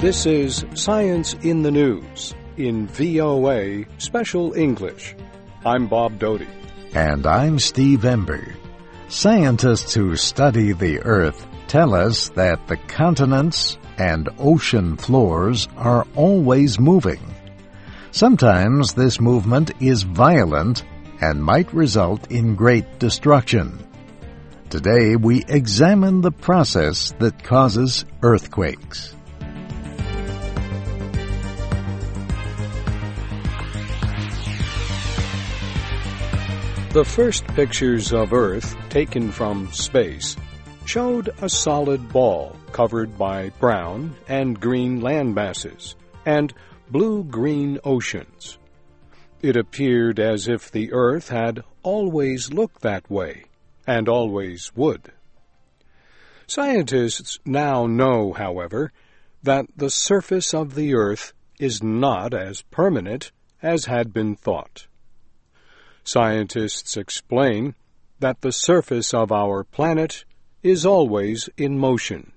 This is Science in the News in VOA Special English. I'm Bob Doty. And I'm Steve Ember. Scientists who study the Earth tell us that the continents and ocean floors are always moving. Sometimes this movement is violent and might result in great destruction. Today we examine the process that causes earthquakes. The first pictures of Earth taken from space showed a solid ball covered by brown and green land masses and blue-green oceans. It appeared as if the Earth had always looked that way, and always would. Scientists now know, however, that the surface of the Earth is not as permanent as had been thought. Scientists explain that the surface of our planet is always in motion.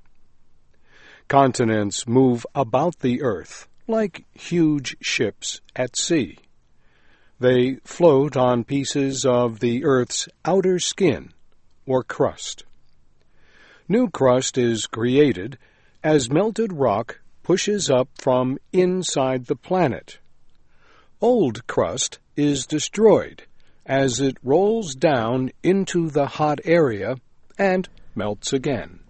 Continents move about the Earth like huge ships at sea. They float on pieces of the Earth's outer skin, or crust. New crust is created as melted rock pushes up from inside the planet. Old crust is destroyed as it rolls down into the hot area and melts again.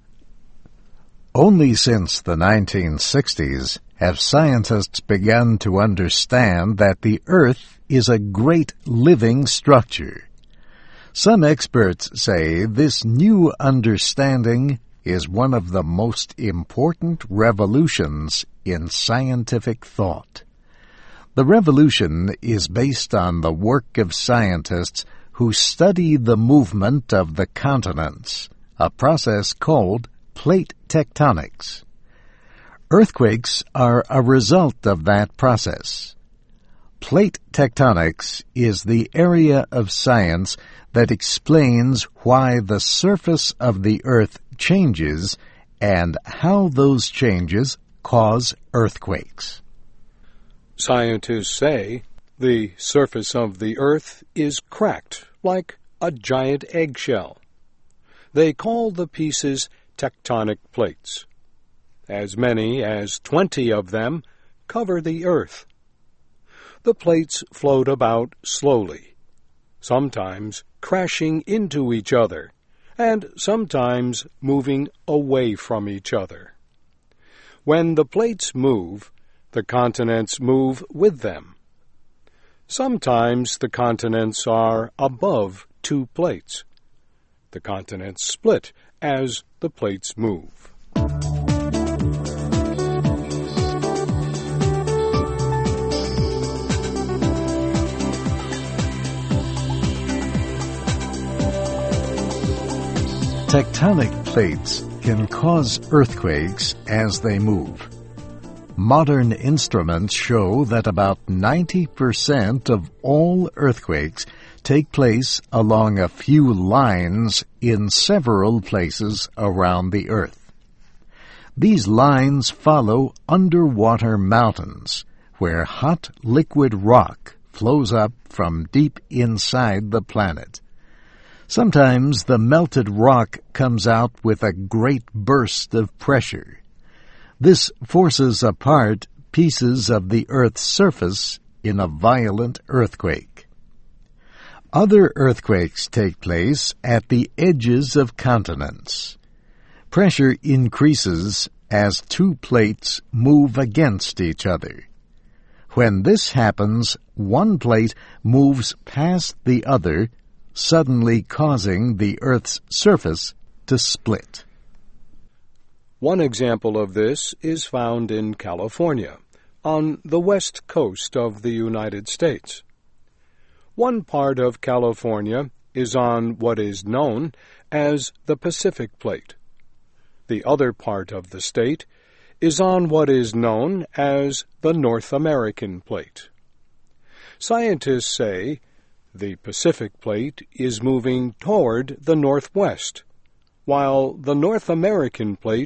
Only since the 1960s have scientists begun to understand that the Earth is a great living structure. Some experts say this new understanding is one of the most important revolutions in scientific thought. The revolution is based on the work of scientists who study the movement of the continents, a process called plate tectonics. Earthquakes are a result of that process. Plate tectonics is the area of science that explains why the surface of the Earth changes and how those changes cause earthquakes. Scientists say the surface of the Earth is cracked like a giant eggshell. They call the pieces tectonic plates. As many as 20 of them cover the Earth. The plates float about slowly, sometimes crashing into each other, and sometimes moving away from each other. When the plates move, the continents move with them. Sometimes the continents are above two plates. The continents split as the plates move. Tectonic plates can cause earthquakes as they move. Modern instruments show that about 90% of all earthquakes take place along a few lines in several places around the Earth. These lines follow underwater mountains, where hot liquid rock flows up from deep inside the planet. Sometimes the melted rock comes out with a great burst of pressure. This forces apart pieces of the Earth's surface in a violent earthquake. Other earthquakes take place at the edges of continents. Pressure increases as two plates move against each other. When this happens, one plate moves past the other, suddenly causing the Earth's surface to split. One example of this is found in California, on the west coast of the United States. One part of California is on what is known as the Pacific Plate. The other part of the state is on what is known as the North American Plate. Scientists say the Pacific Plate is moving toward the northwest, while the North American Plate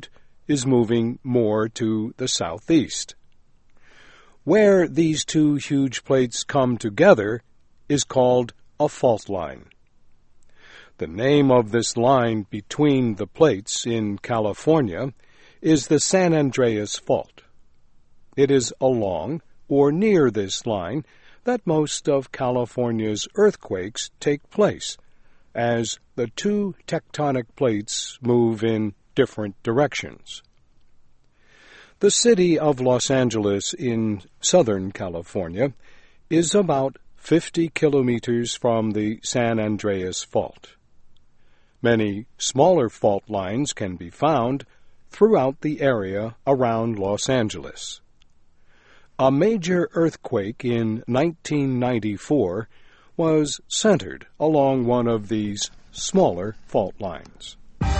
is moving more to the southeast. Where these two huge plates come together is called a fault line. The name of this line between the plates in California is the San Andreas Fault. It is along or near this line that most of California's earthquakes take place, as the two tectonic plates move in different directions. The city of Los Angeles in Southern California is about 50 kilometers from the San Andreas Fault. Many smaller fault lines can be found throughout the area around Los Angeles. A major earthquake in 1994 was centered along one of these smaller fault lines.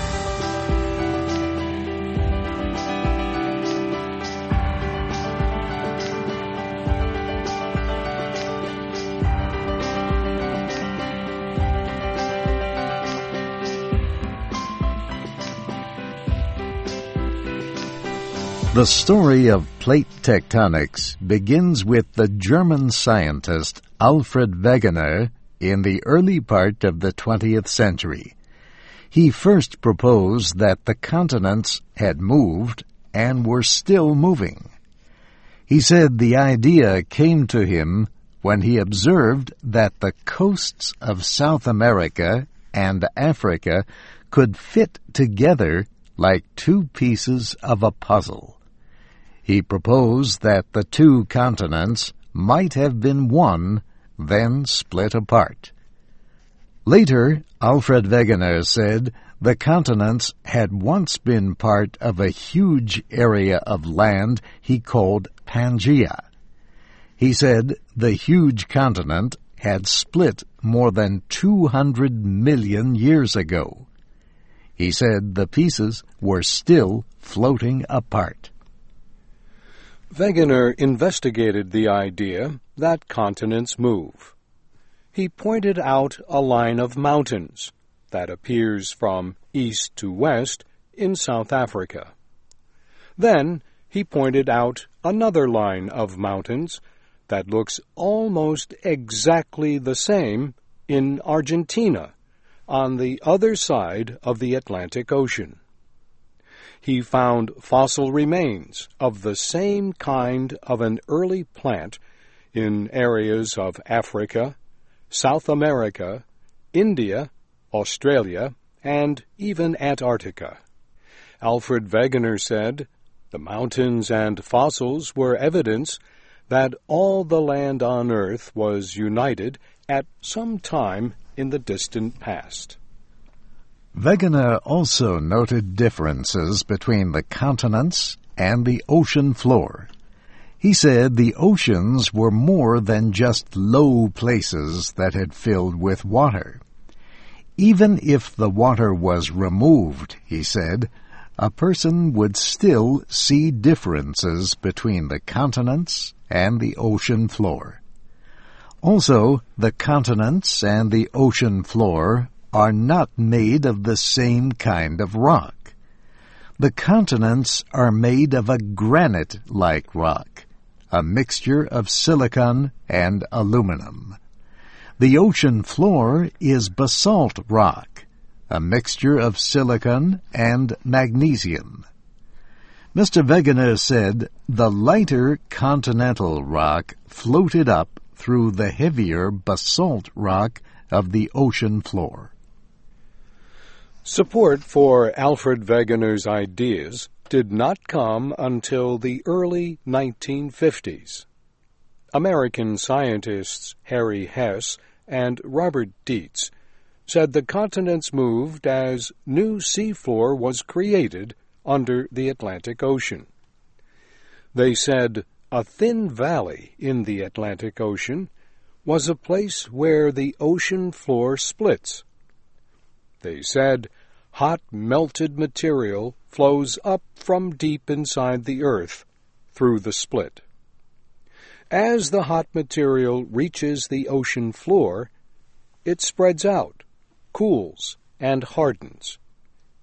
The story of plate tectonics begins with the German scientist Alfred Wegener in the early part of the 20th century. He first proposed that the continents had moved and were still moving. He said the idea came to him when he observed that the coasts of South America and Africa could fit together like two pieces of a puzzle. He proposed that the two continents might have been one, then split apart. Later, Alfred Wegener said the continents had once been part of a huge area of land he called Pangaea. He said the huge continent had split more than 200 million years ago. He said the pieces were still floating apart. Wegener investigated the idea that continents move. He pointed out a line of mountains that appears from east to west in South Africa. Then he pointed out another line of mountains that looks almost exactly the same in Argentina, on the other side of the Atlantic Ocean. He found fossil remains of the same kind of an early plant in areas of Africa, South America, India, Australia, and even Antarctica. Alfred Wegener said the mountains and fossils were evidence that all the land on Earth was united at some time in the distant past. Wegener also noted differences between the continents and the ocean floor. He said the oceans were more than just low places that had filled with water. Even if the water was removed, he said, a person would still see differences between the continents and the ocean floor. Also, the continents and the ocean floor are not made of the same kind of rock. The continents are made of a granite-like rock, a mixture of silicon and aluminum. The ocean floor is basalt rock, a mixture of silicon and magnesium. Mr. Wegener said the lighter continental rock floated up through the heavier basalt rock of the ocean floor. Support for Alfred Wegener's ideas did not come until the early 1950s. American scientists Harry Hess and Robert Dietz said the continents moved as new seafloor was created under the Atlantic Ocean. They said a thin valley in the Atlantic Ocean was a place where the ocean floor splits. They said hot melted material flows up from deep inside the earth through the split. As the hot material reaches the ocean floor, it spreads out, cools, and hardens.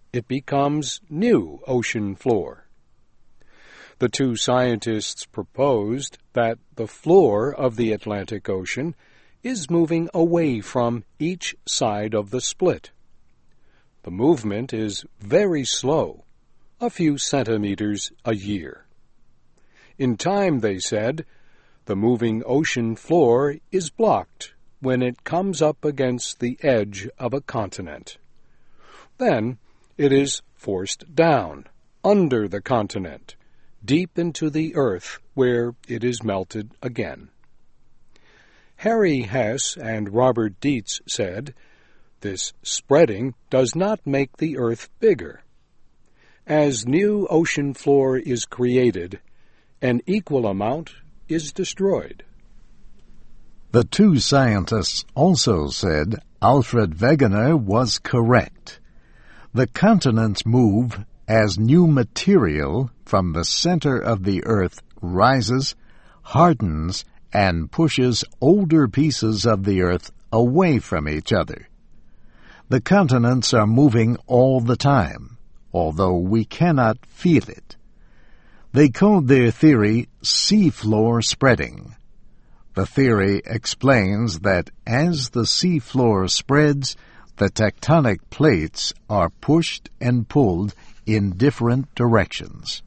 it becomes new ocean floor. The two scientists proposed that the floor of the Atlantic Ocean is moving away from each side of the split. The movement is very slow, a few centimeters a year. In time, they said, the moving ocean floor is blocked when it comes up against the edge of a continent. Then it is forced down, under the continent, deep into the earth where it is melted again. Harry Hess and Robert Dietz said, this spreading does not make the earth bigger. As new ocean floor is created, an equal amount is destroyed. The two scientists also said Alfred Wegener was correct. The continents move as new material from the center of the earth rises, hardens, and pushes older pieces of the earth away from each other. The continents are moving all the time, although we cannot feel it. They called their theory seafloor spreading. The theory explains that as the seafloor spreads, the tectonic plates are pushed and pulled in different directions.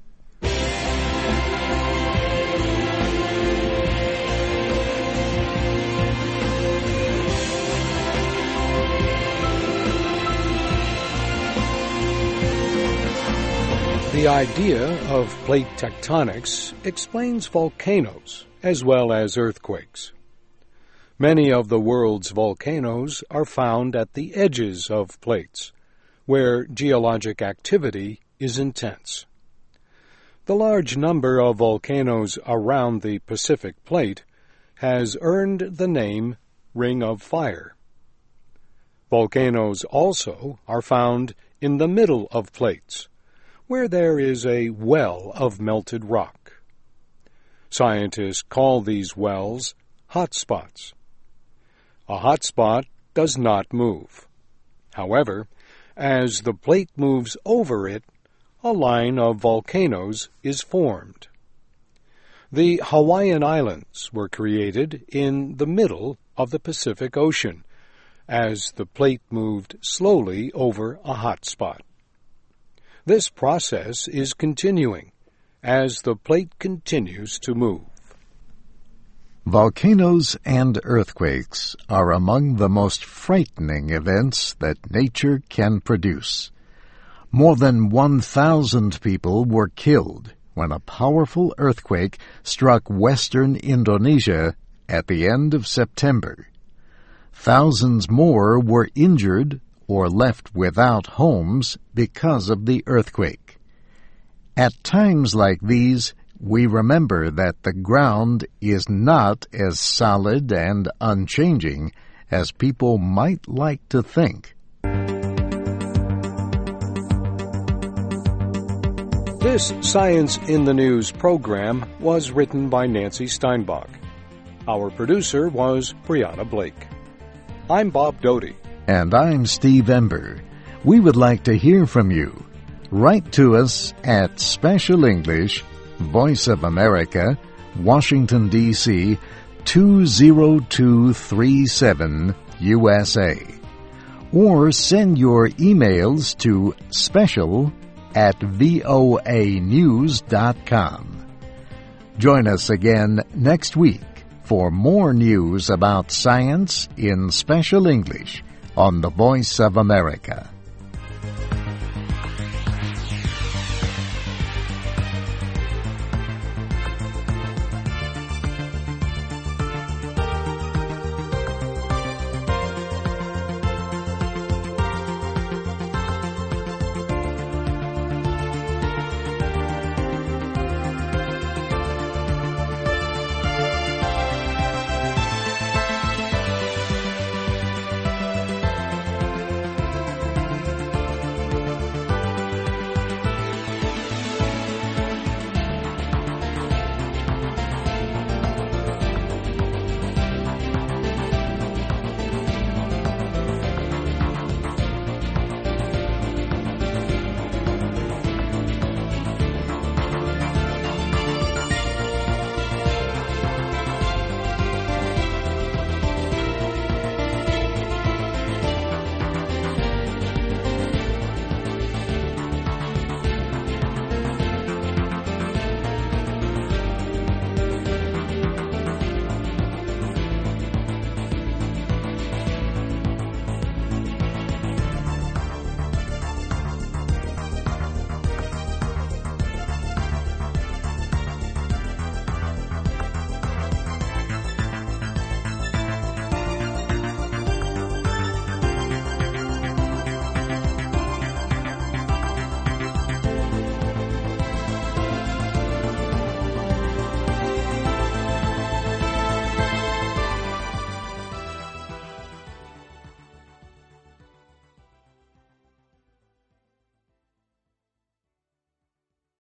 The idea of plate tectonics explains volcanoes as well as earthquakes. Many of the world's volcanoes are found at the edges of plates, where geologic activity is intense. The large number of volcanoes around the Pacific Plate has earned the name Ring of Fire. Volcanoes also are found in the middle of plates, where there is a well of melted rock. Scientists call these wells hot spots. A hot spot does not move. However, as the plate moves over it, a line of volcanoes is formed. The Hawaiian Islands were created in the middle of the Pacific Ocean, as the plate moved slowly over a hot spot. This process is continuing as the plate continues to move. Volcanoes and earthquakes are among the most frightening events that nature can produce. More than 1,000 people were killed when a powerful earthquake struck western Indonesia at the end of September. Thousands more were injured or left without homes because of the earthquake. At times like these, we remember that the ground is not as solid and unchanging as people might like to think. This Science in the News program was written by Nancy Steinbach. Our producer was Brianna Blake. I'm Bob Doty. And I'm Steve Ember. We would like to hear from you. Write to us at Special English, Voice of America, Washington, D.C., 20237, USA. Or send your emails to special@voanews.com. Join us again next week for more news about science in Special English on the Voice of America.